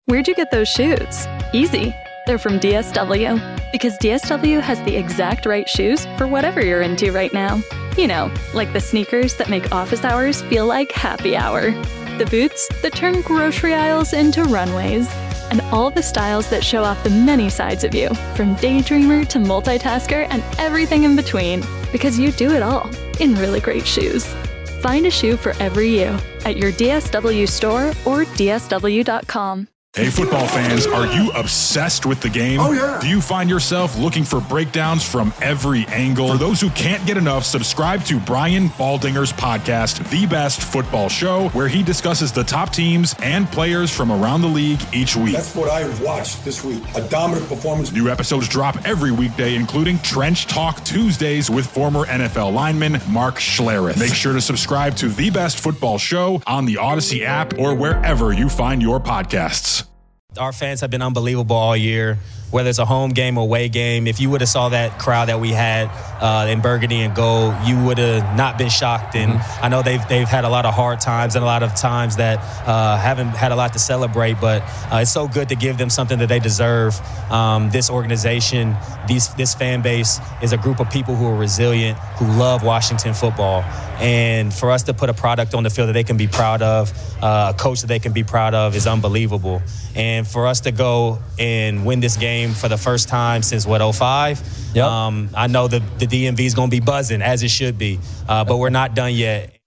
Where'd you get those shoes? Easy. They're from DSW. Because DSW has the exact right shoes for whatever you're into right now. You know, like the sneakers that make office hours feel like happy hour. The boots that turn grocery aisles into runways. And all the styles that show off the many sides of you, from daydreamer to multitasker and everything in between. Because you do it all in really great shoes. Find a shoe for every you at your DSW store or DSW.com. Hey, football fans, are you obsessed with the game? Oh, yeah. Do you find yourself looking for breakdowns from every angle? For those who can't get enough, subscribe to Brian Baldinger's podcast, The Best Football Show, where he discusses the top teams and players from around the league each week. That's what I watched this week. A dominant performance. New episodes drop every weekday, including Trench Talk Tuesdays with former NFL lineman Mark Schlereth. Make sure to subscribe to The Best Football Show on the Odyssey app or wherever you find your podcasts. Our fans have been unbelievable all year, whether it's a home game or away game. If you would have saw that crowd that we had in Burgundy and Gold, you would have not been shocked. And I know they've had a lot of hard times and a lot of times that haven't had a lot to celebrate, but it's so good to give them something that they deserve. This organization, this fan base is a group of people who are resilient, who love Washington football. And for us to put a product on the field that they can be proud of, a coach that they can be proud of is unbelievable. And for us to go and win this game for the first time since, 05? Yep. I know the DMV is going to be buzzing, as it should be, but we're not done yet.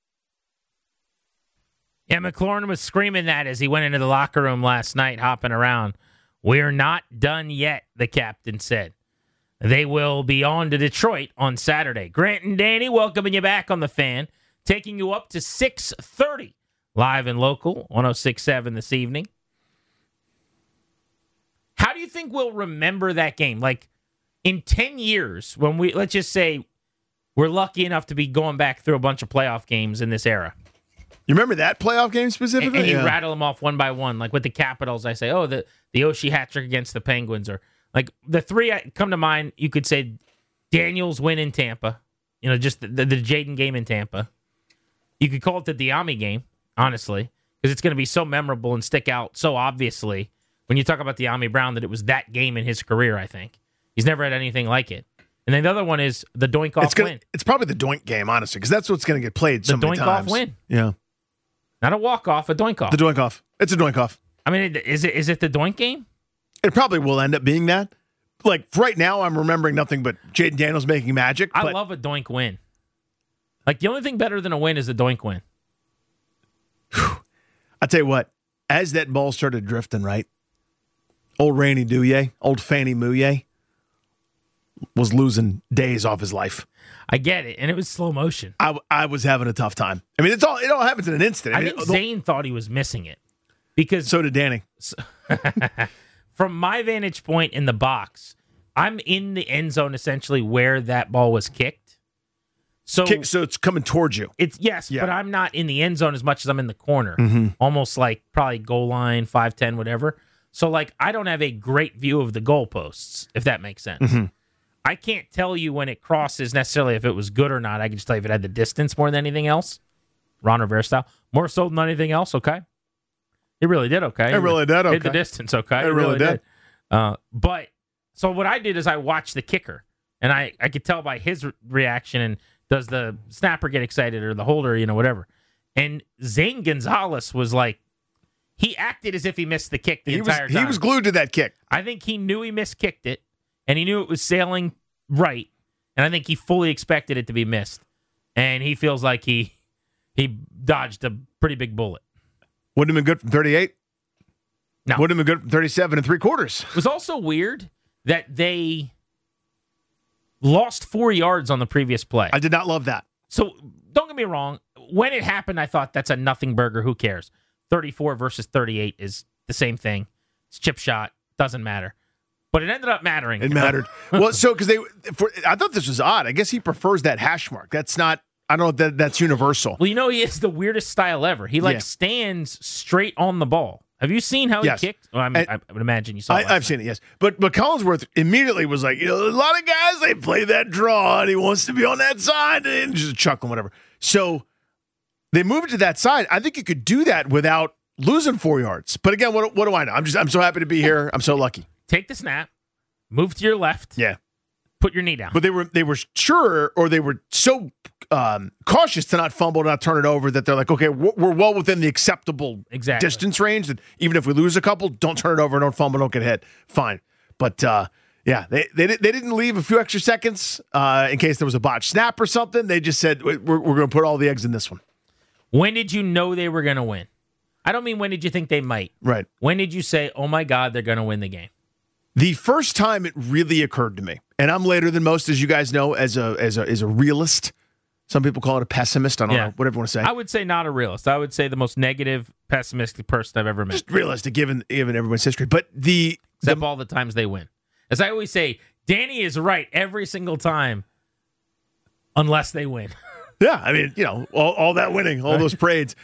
Yeah, McLaurin was screaming that as he went into the locker room last night, hopping around. We're not done yet, the captain said. They will be on to Detroit on Saturday. Grant and Danny welcoming you back on The Fan, taking you up to 6:30, live and local, 106.7 this evening. How do you think we'll remember that game? Like, in 10 years, when let's just say we're lucky enough to be going back through a bunch of playoff games in this era. You remember that playoff game specifically? And you rattle them off one by one. Like with the Capitals, I say, oh, the Oshie hat trick against the Penguins. Or like the three that come to mind, you could say Daniels win in Tampa. You know, just the Jaden game in Tampa. You could call it the Diami game, honestly, because it's going to be so memorable and stick out so obviously when you talk about Diami Brown that it was that game in his career, I think. He's never had anything like it. And then the other one is the Doink-off win. It's probably the Doink game, honestly, because that's what's going to get played so many times. The Doink-off win. Yeah. Not a walk-off, a Doink-off. The Doink-off. It's a Doink-off. I mean, is it the Doink game? It probably will end up being that. Like, right now, I'm remembering nothing but Jaden Daniels making magic. I love a Doink win. Like, the only thing better than a win is a Doink win. I'll tell you what, as that ball started drifting, right, old Randy Douye, old Fanny Mouye, was losing days off his life. I get it, and it was slow motion. I was having a tough time. I mean, it all happens in an instant. I think Zane thought he was missing it. Because so did Danny. From my vantage point in the box, I'm in the end zone essentially where that ball was kicked. So it's coming towards you. But I'm not in the end zone as much as I'm in the corner. Almost like probably goal line, 5'10", whatever. So like I don't have a great view of the goalposts, if that makes sense. I can't tell you when it crosses necessarily if it was good or not. I can just tell you if it had the distance more than anything else. Ron Rivera style. More so than anything else, okay? It really did okay. It really did okay. Hit the distance, okay? It really did. But, so what I did is I watched the kicker, and I could tell by his reaction, and does the snapper get excited or the holder, whatever. And Zane Gonzalez was like, he acted as if he missed the kick the entire time. He was glued to that kick. I think he knew he miskicked it, and he knew it was sailing right, and I think he fully expected it to be missed. And he feels like he dodged a pretty big bullet. Wouldn't have been good from 38? No. Wouldn't have been good from 37 3/4. It was also weird that they lost 4 yards on the previous play. I did not love that. So don't get me wrong. When it happened, I thought that's a nothing burger. Who cares? 34 versus 38 is the same thing. It's chip shot. Doesn't matter. But it ended up mattering. It mattered. Well, so because I thought this was odd. I guess he prefers that hash mark. That's not. I don't know if that's universal. Well, he is the weirdest style ever. He stands straight on the ball. Have you seen how he kicked? Well, I would imagine you saw it. I've seen it, yes. But Collinsworth immediately was like, a lot of guys, they play that draw, and he wants to be on that side, and just chuckling, whatever. So they moved to that side. I think you could do that without losing 4 yards. But again, what do I know? I'm so happy to be here. I'm so lucky. Take the snap, move to your left. Yeah. Put your knee down. But they were sure, or they were so cautious to not fumble, not turn it over, that they're like, okay, we're well within the acceptable distance range. That even if we lose a couple, don't turn it over, don't fumble, don't get hit. Fine. But yeah, they didn't leave a few extra seconds in case there was a botched snap or something. They just said, we're going to put all the eggs in this one. When did you know they were going to win? I don't mean when did you think they might. Right. When did you say, oh my God, they're going to win the game? The first time it really occurred to me, and I'm later than most, as you guys know, as a realist. Some people call it a pessimist. I don't know, whatever you want to say. I would say not a realist. I would say the most negative, pessimistic person I've ever met. Just realistic, given everyone's history. But except all the times they win. As I always say, Danny is right every single time, unless they win. Yeah, I mean, all that winning, all those parades.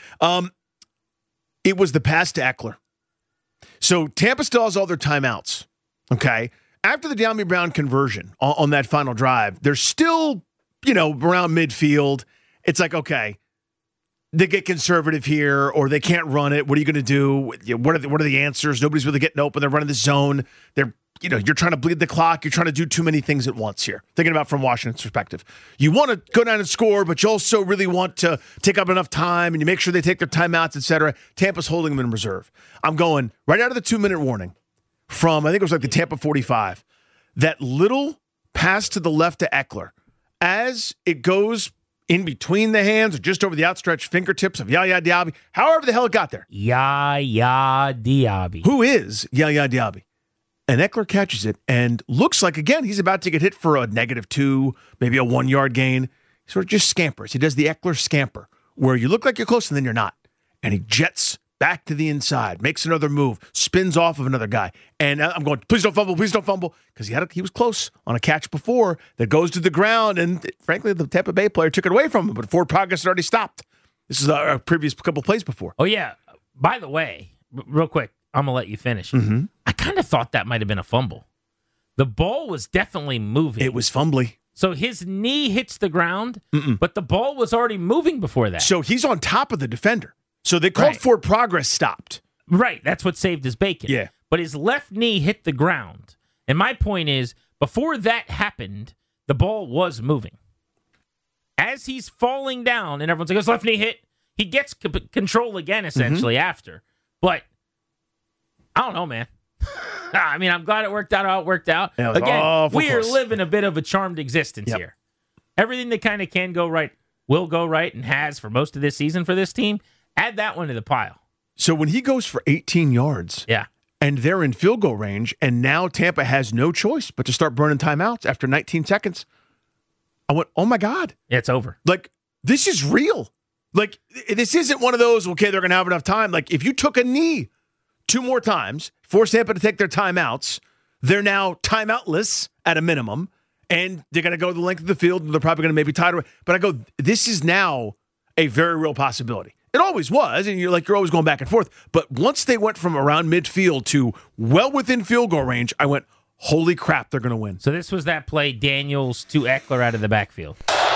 It was the pass to Eckler. So Tampa still has all their timeouts. Okay. After the Dyami Brown conversion on that final drive, they're still, around midfield. It's like, okay, they get conservative here, or they can't run it. What are you going to do? What are the answers? Nobody's really getting open. They're running the zone. They're, you're trying to bleed the clock. You're trying to do too many things at once here. Thinking about from Washington's perspective. You want to go down and score, but you also really want to take up enough time, and you make sure they take their timeouts, et cetera. Tampa's holding them in reserve. I'm going right out of the 2-minute warning from, I think it was like the Tampa 45, that little pass to the left to Eckler, as it goes in between the hands or just over the outstretched fingertips of Yaya Diaby, however the hell it got there. Yaya Diaby. Who is Yaya Diaby? And Eckler catches it and looks like, again, he's about to get hit for a -2, maybe a 1-yard gain. He sort of just scampers. He does the Eckler scamper, where you look like you're close and then you're not. And he jets back to the inside, makes another move, spins off of another guy. And I'm going, please don't fumble, because he was close on a catch before that goes to the ground. And frankly, the Tampa Bay player took it away from him, but forward progress had already stopped. This is our previous couple plays before. Oh, yeah. By the way, real quick, I'm going to let you finish. Mm-hmm. I kind of thought that might have been a fumble. The ball was definitely moving. It was fumbly. So his knee hits the ground, but the ball was already moving before that. So he's on top of the defender. So they called forward progress stopped. Right. That's what saved his bacon. Yeah. But his left knee hit the ground. And my point is, before that happened, the ball was moving. As he's falling down and everyone's like, his left knee hit, he gets control again, essentially, after. But I don't know, man. I mean, I'm glad it worked out how it worked out. Yeah, again, we are living a bit of a charmed existence here. Everything that kind of can go right will go right and has for most of this season for this team. Add that one to the pile. So when he goes for 18 yards, and they're in field goal range, and now Tampa has no choice but to start burning timeouts after 19 seconds, I went, oh my God. Yeah, it's over. Like, this is real. Like, this isn't one of those, okay, they're going to have enough time. Like, if you took a knee 2 more times, force Tampa to take their timeouts, they're now timeoutless at a minimum, and they're going to go the length of the field, and they're probably going to maybe tie it away. But I go, this is now a very real possibility. It always was, and you're always going back and forth. But once they went from around midfield to well within field goal range, I went, holy crap, they're going to win. So this was that play, Daniels to Eckler out of the backfield.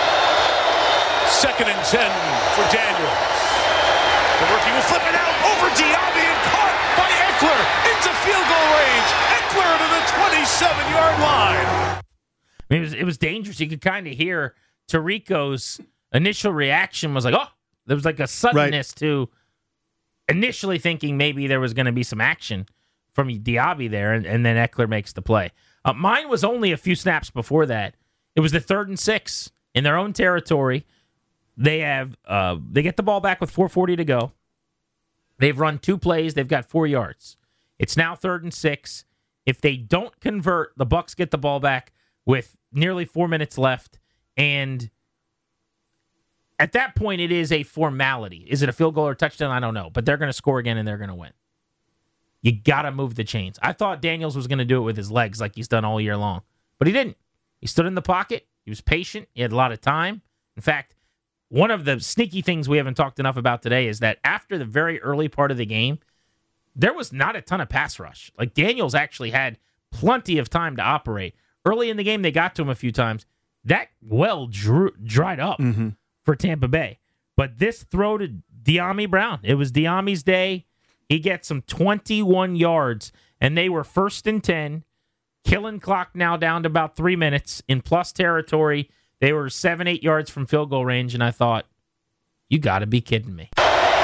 2nd and 10 for Daniels. The rookie will flip it out over Diaby and caught by Eckler into field goal range. Eckler to the 27-yard line. I mean, it was dangerous. You could kind of hear Tirico's initial reaction was like, oh, there was like a suddenness to initially thinking maybe there was going to be some action from Diaby there, and then Eckler makes the play. Mine was only a few snaps before that. It was the 3rd and 6 in their own territory. They get the ball back with 4:40 to go. They've run 2 plays. They've got 4 yards. It's now 3rd and 6. If they don't convert, the Bucs get the ball back with nearly 4 minutes left, and at that point, it is a formality. Is it a field goal or a touchdown? I don't know. But they're going to score again, and they're going to win. You got to move the chains. I thought Daniels was going to do it with his legs like he's done all year long. But he didn't. He stood in the pocket. He was patient. He had a lot of time. In fact, one of the sneaky things we haven't talked enough about today is that after the very early part of the game, there was not a ton of pass rush. Like, Daniels actually had plenty of time to operate. Early in the game, they got to him a few times. That well dried up. For Tampa Bay. But this throw to Dyami Brown, it was Dyami's day. He gets some 21 yards, and they were 1st and 10, killing clock now down to about 3 minutes in plus territory. They were 7-8 yards from field goal range, and I thought, you got to be kidding me.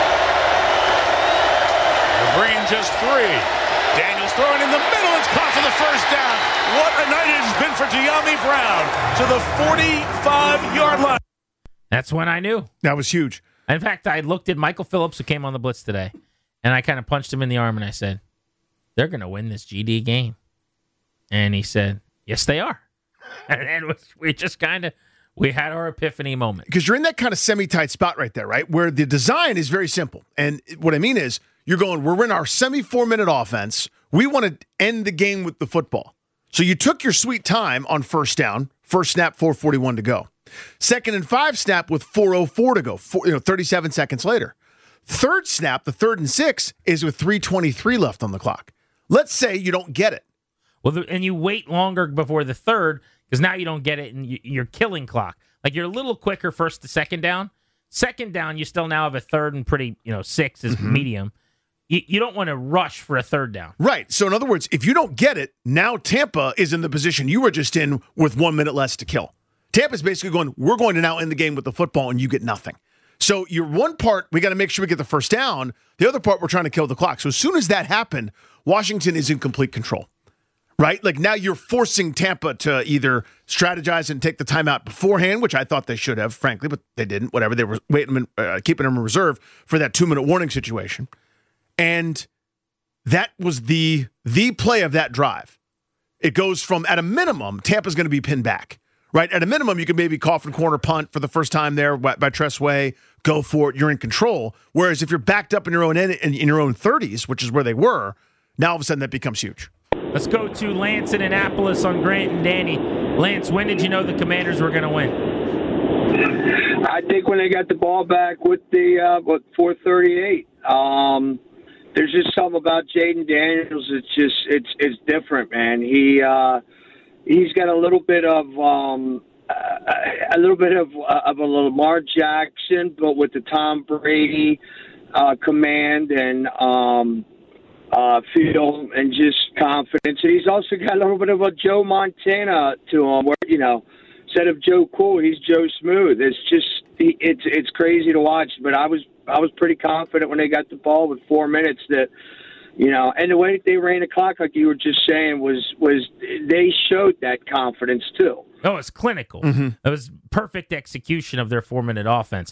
They're bringing just 3. Daniels throwing in the middle. It's caught for the first down. What a night it has been for Dyami Brown to the 45-yard line. That's when I knew. That was huge. In fact, I looked at Michael Phillips, who came on the blitz today, and I kind of punched him in the arm, and I said, they're going to win this GD game. And he said, yes, they are. And we just we had our epiphany moment. Because you're in that kind of semi-tight spot right there, right? Where the design is very simple. And what I mean is, we're in our 4-minute offense. We want to end the game with the football. So you took your sweet time on first down, first snap, 4:41 to go. 2nd and 5 snap with 4:04 to go, 37 seconds later. Third snap, the 3rd and 6, is with 3:23 left on the clock. Let's say you don't get it. Well, and you wait longer before the third because now you don't get it and you're killing clock. Like you're a little quicker first to second down. Second down, you still now have a third and pretty, 6 is medium. You don't want to rush for a third down. Right. So in other words, if you don't get it, now Tampa is in the position you were just in with 1 minute less to kill. Tampa's basically going, we're going to now end the game with the football and you get nothing. So your one part, we got to make sure we get the first down. The other part, we're trying to kill the clock. So as soon as that happened, Washington is in complete control. Right? Like now you're forcing Tampa to either strategize and take the timeout beforehand, which I thought they should have, frankly, but they didn't. Whatever. They were keeping them in reserve for that 2-minute warning situation. And that was the play of that drive. It goes from, at a minimum, Tampa's going to be pinned back. Right? At a minimum, you could maybe coffin corner punt for the first time there by Tress Way. Go for it. You're in control. Whereas if you're backed up in your own 30s, which is where they were, now all of a sudden that becomes huge. Let's go to Lance in Annapolis on Grant and Danny. Lance, when did you know the Commanders were going to win? I think when they got the ball back with the 4:38. There's just something about Jaden Daniels. It's different, man. He's got a little bit of a Lamar Jackson, but with the Tom Brady command and feel and just confidence. And he's also got a little bit of a Joe Montana to him, where instead of Joe Cool, he's Joe Smooth. It's crazy to watch, but I was pretty confident when they got the ball with 4 minutes that. And the way they ran the clock, like you were just saying, was they showed that confidence too. Oh, it's clinical. Mm-hmm. It was perfect execution of their 4-minute offense.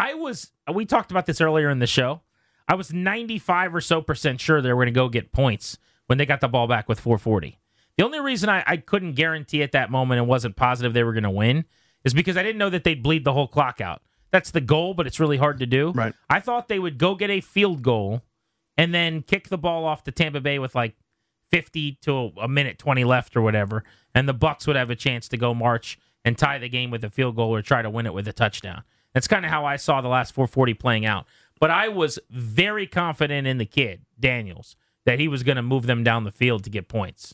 We talked about this earlier in the show. I was 95% or so sure they were going to go get points when they got the ball back with 4:40. The only reason I couldn't guarantee at that moment and wasn't positive they were going to win is because I didn't know that they'd bleed the whole clock out. That's the goal, but it's really hard to do. Right. I thought they would go get a field goal and then kick the ball off to Tampa Bay with like 50 to a minute 20 left or whatever, and the Bucs would have a chance to go march and tie the game with a field goal or try to win it with a touchdown. That's kind of how I saw the last 4:40 playing out. But I was very confident in the kid, Daniels, that he was going to move them down the field to get points.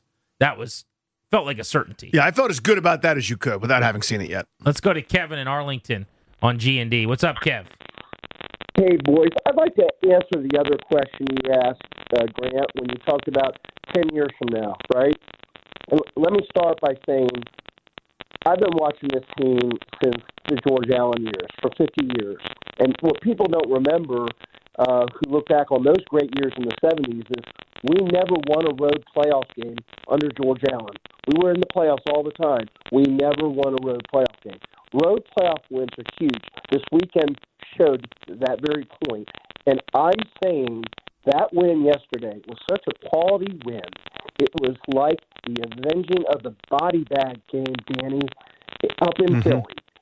Felt like a certainty. Yeah, I felt as good about that as you could without having seen it yet. Let's go to Kevin in Arlington on G&D. What's up, Kev? Hey, boys. I'd like to answer the other question you asked, Grant, when you talked about 10 years from now, right? And let me start by saying I've been watching this team since the George Allen years, for 50 years. And what people don't remember, who look back on those great years in the 70s, is we never won a road playoff game under George Allen. We were in the playoffs all the time. We never won a road playoff game. Road playoff wins are huge. This weekend showed that very point. And I'm saying that win yesterday was such a quality win. It was like the avenging of the body bag game, Danny, up in Philly.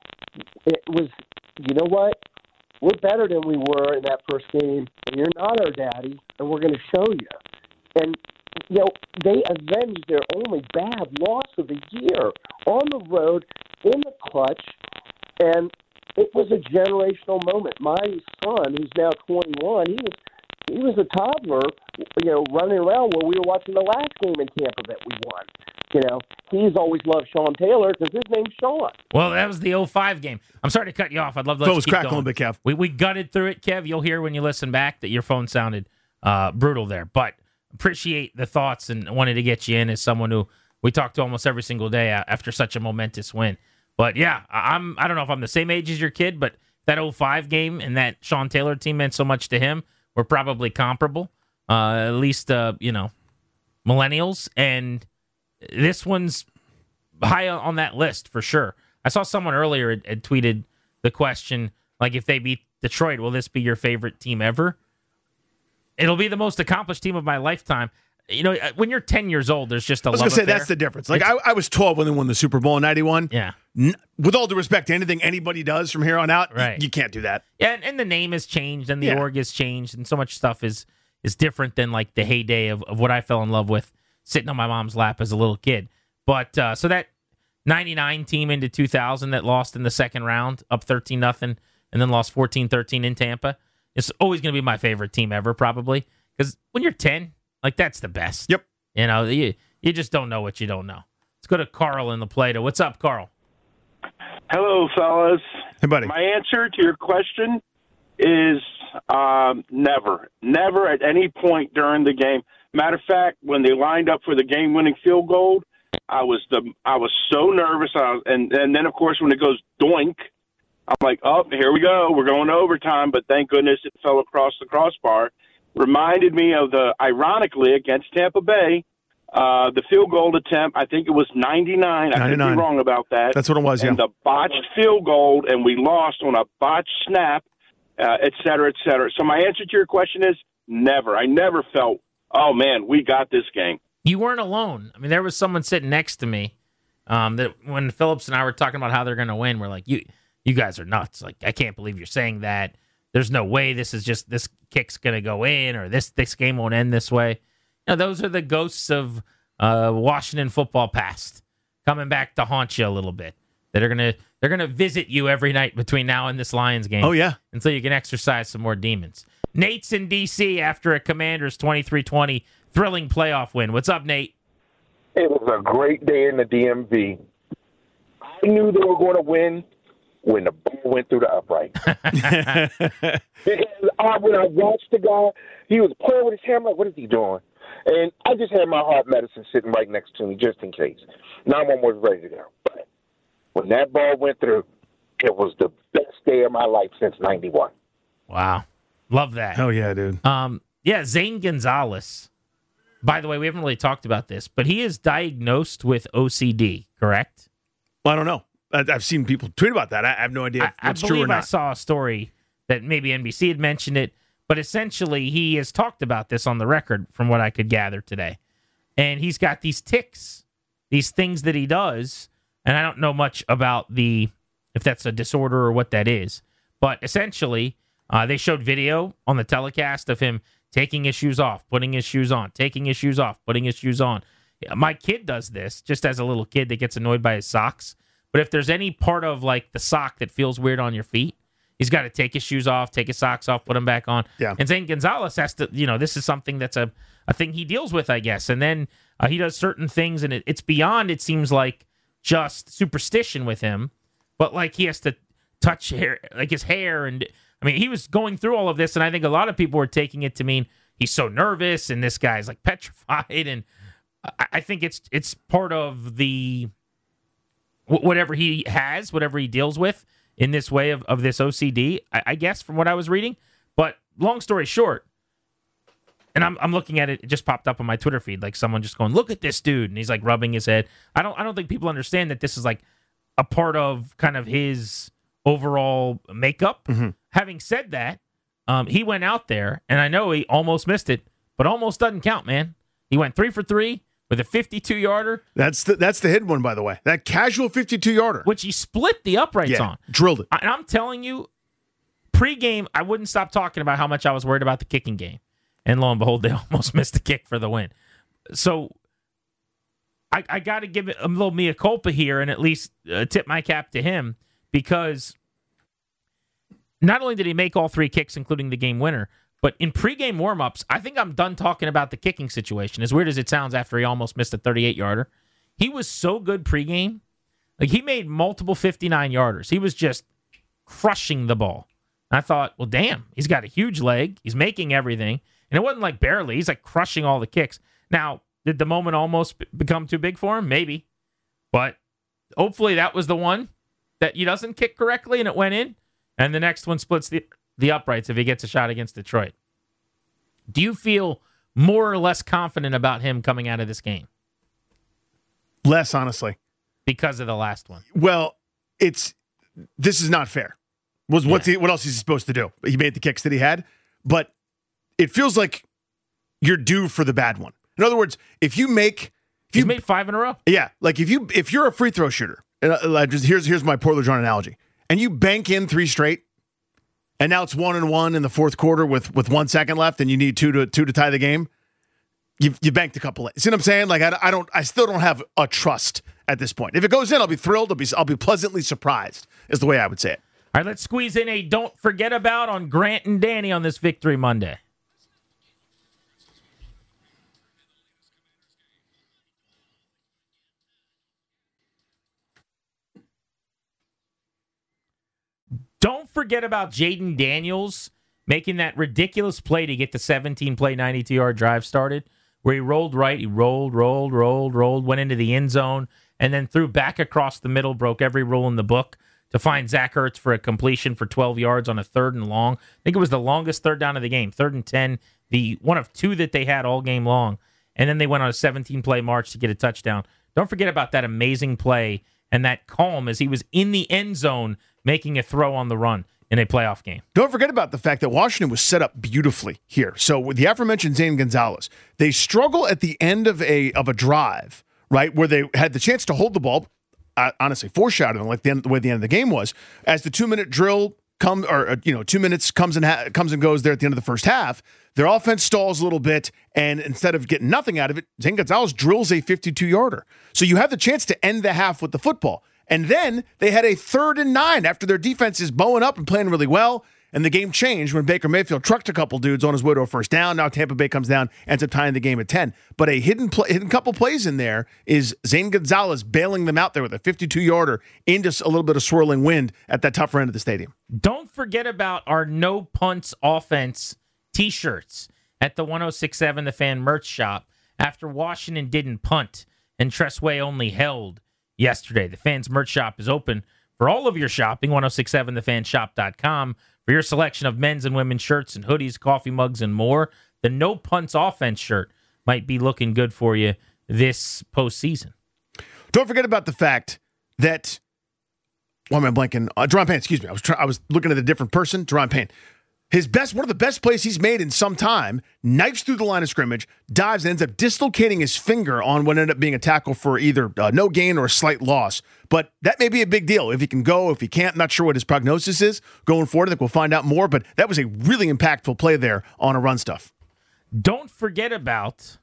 It was, you know what? We're better than we were in that first game. And you're not our daddy, and we're going to show you. And, they avenged their only bad loss of the year on the road in the clutch, and it was a generational moment. My son, who's now 21, he was a toddler, running around when we were watching the last game in Tampa that we won. He's always loved Sean Taylor because his name's Sean. Well, that was the 05 game. I'm sorry to cut you off. I'd love to let you keep going. Kev. We gutted through it, Kev. You'll hear when you listen back that your phone sounded brutal there. But appreciate the thoughts and wanted to get you in as someone who we talk to almost every single day after such a momentous win. But yeah, I don't know if I'm the same age as your kid, but that 05 game and that Sean Taylor team meant so much to him. We're probably comparable, at least, millennials. And this one's high on that list for sure. I saw someone earlier had tweeted the question, like, if they beat Detroit, will this be your favorite team ever? It'll be the most accomplished team of my lifetime. You know, when you're 10 years old, there's just a love affair. I was going to say, that's the difference. Like, I was 12 when they won the Super Bowl in 91. Yeah. With all due respect to anything anybody does from here on out, right. You can't do that. Yeah, and the name has changed, and the org has changed, and so much stuff is different than, like, the heyday of what I fell in love with sitting on my mom's lap as a little kid. But, so that 99 team into 2000 that lost in the second round, up 13-0, and then lost 14-13 in Tampa, it's always going to be my favorite team ever, probably. Because when you're 10, like, that's the best. Yep. You know, you just don't know what you don't know. Let's go to Carl in the Play-Doh. What's up, Carl? Hello, fellas. Hey, buddy. My answer to your question is never. Never at any point during the game. Matter of fact, when they lined up for the game-winning field goal, I was so nervous. And then, of course, when it goes doink, I'm like, oh, here we go. We're going to overtime. But thank goodness it fell across the crossbar. Reminded me of ironically, against Tampa Bay, the field goal attempt. I think it was 99. I could be wrong about that. That's what it was, and the botched field goal, and we lost on a botched snap, et cetera, et cetera. So my answer to your question is never. I never felt, oh, man, we got this game. You weren't alone. I mean, there was someone sitting next to me that when Phillips and I were talking about how they're going to win, we're like, you guys are nuts. Like, I can't believe you're saying that. There's no way this kick's going to go in, or this game won't end this way. You know, those are the ghosts of Washington football past coming back to haunt you a little bit. They're gonna visit you every night between now and this Lions game. Oh yeah, until you can exercise some more demons. Nate's in D.C. after a Commanders 23-20 thrilling playoff win. What's up, Nate? It was a great day in the DMV. I knew they were going to win when the ball went through the upright. Because when I watched the guy, he was playing with his hair. I'm like, what is he doing? And I just had my heart medicine sitting right next to me just in case. 911 was ready to go. But when that ball went through, it was the best day of my life since 91. Wow. Love that. Oh, yeah, dude. Yeah, Zane Gonzalez. By the way, we haven't really talked about this, but he is diagnosed with OCD, correct? Well, I don't know. I've seen people tweet about that. I have no idea if it's true or not. I saw a story that maybe NBC had mentioned it, but essentially he has talked about this on the record from what I could gather today. And he's got these tics, these things that he does, and I don't know much about if that's a disorder or what that is, but essentially they showed video on the telecast of him taking his shoes off, putting his shoes on, taking his shoes off, putting his shoes on. My kid does this just as a little kid that gets annoyed by his socks. But if there's any part of like the sock that feels weird on your feet, he's got to take his shoes off, take his socks off, put them back on. Yeah. And Zane Gonzalez has to, this is something that's a thing he deals with, I guess. And then he does certain things, and it's beyond, it seems like, just superstition with him. But like he has to touch hair, like his hair. And I mean, he was going through all of this, and I think a lot of people were taking it to mean he's so nervous, and this guy's like petrified. And I think it's part of the whatever he has, whatever he deals with in this way of this OCD, I guess, from what I was reading. But long story short, and I'm looking at it, it just popped up on my Twitter feed, like someone just going, look at this dude, and he's like rubbing his head. I don't think people understand that this is like a part of kind of his overall makeup. Mm-hmm. Having said that, he went out there, and I know he almost missed it, but almost doesn't count, man. He went 3 for 3 with a 52-yarder. That's the hidden one, by the way. That casual 52-yarder. Which he split the uprights on. Drilled it. And I'm telling you, pregame, I wouldn't stop talking about how much I was worried about the kicking game. And lo and behold, they almost missed the kick for the win. So I got to give it a little mea culpa here and at least tip my cap to him, because not only did he make all 3 kicks, including the game winner, but in pregame warmups, I think I'm done talking about the kicking situation, as weird as it sounds after he almost missed a 38-yarder. He was so good pregame. Like, he made multiple 59-yarders. He was just crushing the ball. And I thought, well, damn, he's got a huge leg. He's making everything. And it wasn't like barely. He's like crushing all the kicks. Now, did the moment almost become too big for him? Maybe. But hopefully that was the one that he doesn't kick correctly and it went in. And the next one splits the uprights if he gets a shot against Detroit. Do you feel more or less confident about him coming out of this game? Less, honestly. Because of the last one. Well, this is not fair. What else is he supposed to do? He made the kicks that he had, but it feels like you're due for the bad one. In other words, he's made 5 in a row. Yeah, like if you're a free throw shooter, and here's my poorly drawn analogy, and you bank in 3 straight, and now it's 1-1 in the fourth quarter with 1 second left, and you need two to tie the game. You banked a couple. See what I'm saying? Like I still don't have a trust at this point. If it goes in, I'll be thrilled. I'll be pleasantly surprised. Is the way I would say it. All right, let's squeeze in a don't forget about on Grant and Danny on this Victory Monday. Don't forget about Jaden Daniels making that ridiculous play to get the 17-play, 92-yard drive started, where he rolled right, he rolled, went into the end zone, and then threw back across the middle, broke every rule in the book to find Zach Ertz for a completion for 12 yards on a 3rd and long. I think it was the longest 3rd down of the game, 3rd and 10, the one of 2 that they had all game long. And then they went on a 17-play march to get a touchdown. Don't forget about that amazing play and that calm as he was in the end zone making a throw on the run in a playoff game. Don't forget about the fact that Washington was set up beautifully here. So with the aforementioned Zane Gonzalez, they struggle at the end of a drive, right, where they had the chance to hold the ball, honestly foreshadowing like the way the end of the game was, as the 2-minute drill 2 minutes comes and goes there at the end of the first half. Their offense stalls a little bit, and instead of getting nothing out of it, Zane Gonzalez drills a 52-yarder. So you have the chance to end the half with the football. And then they had a 3rd and 9 after their defense is bowing up and playing really well. And the game changed when Baker Mayfield trucked a couple dudes on his way to a first down. Now Tampa Bay comes down, ends up tying the game at 10. But a hidden couple plays in there is Zane Gonzalez bailing them out there with a 52-yarder into a little bit of swirling wind at that tougher end of the stadium. Don't forget about our No Punts Offense T-shirts at the 106.7 The Fan merch shop after Washington didn't punt and Tressway only held yesterday. The Fan's merch shop is open for all of your shopping, 1067thefanshop.com, for your selection of men's and women's shirts and hoodies, coffee mugs, and more. The No Punts Offense shirt might be looking good for you this postseason. Don't forget about the fact that, why am I blanking? Deron Payne, excuse me. I was looking at a different person. Deron Payne. One of the best plays he's made in some time, knifes through the line of scrimmage, dives, and ends up dislocating his finger on what ended up being a tackle for either no gain or a slight loss. But that may be a big deal. If he can go, if he can't, not sure what his prognosis is going forward. I think we'll find out more, but that was a really impactful play there on a run stuff. Don't forget about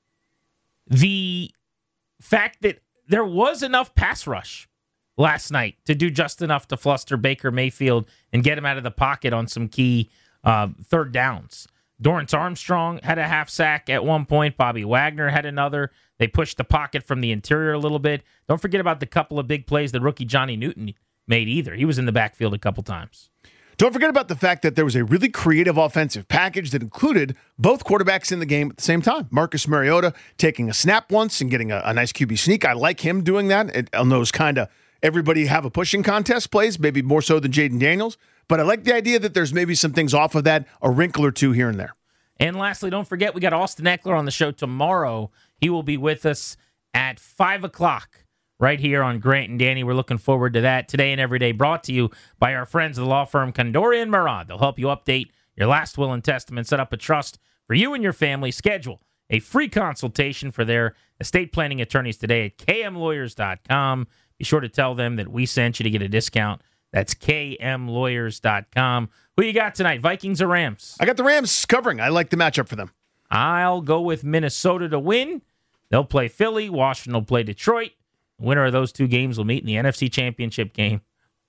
the fact that there was enough pass rush last night to do just enough to fluster Baker Mayfield and get him out of the pocket on some key 3rd downs. Dorrance Armstrong had a half sack at one point. Bobby Wagner had another. They pushed the pocket from the interior a little bit. Don't forget about the couple of big plays that rookie Johnny Newton made either. He was in the backfield a couple times. Don't forget about the fact that there was a really creative offensive package that included both quarterbacks in the game at the same time. Marcus Mariota taking a snap once and getting a nice QB sneak. I like him doing that on those kind of everybody have a pushing contest plays, maybe more so than Jaden Daniels. But I like the idea that there's maybe some things off of that, a wrinkle or two here and there. And lastly, don't forget, we got Austin Eckler on the show tomorrow. He will be with us at 5 o'clock right here on Grant and Danny. We're looking forward to that. Today and Every Day brought to you by our friends of the law firm Condori and Murad. They'll help you update your last will and testament, set up a trust for you and your family. Schedule a free consultation for their estate planning attorneys today at kmlawyers.com. Be sure to tell them that we sent you to get a discount. That's kmlawyers.com. Who you got tonight, Vikings or Rams? I got the Rams covering. I like the matchup for them. I'll go with Minnesota to win. They'll play Philly. Washington will play Detroit. The winner of those 2 games will meet in the NFC Championship game.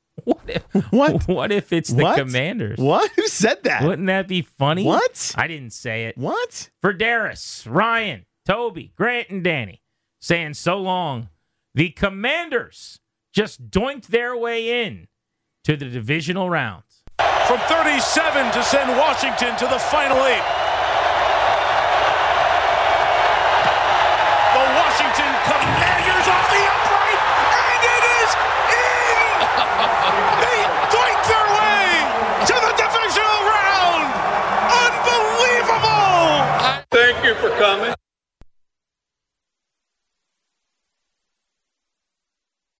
What if it's the Commanders? What? Who said that? Wouldn't that be funny? What? I didn't say it. What? For Darius, Ryan, Toby, Grant, and Danny, saying so long. The Commanders just doinked their way in to the divisional round. From 37 to send Washington to the Final 8.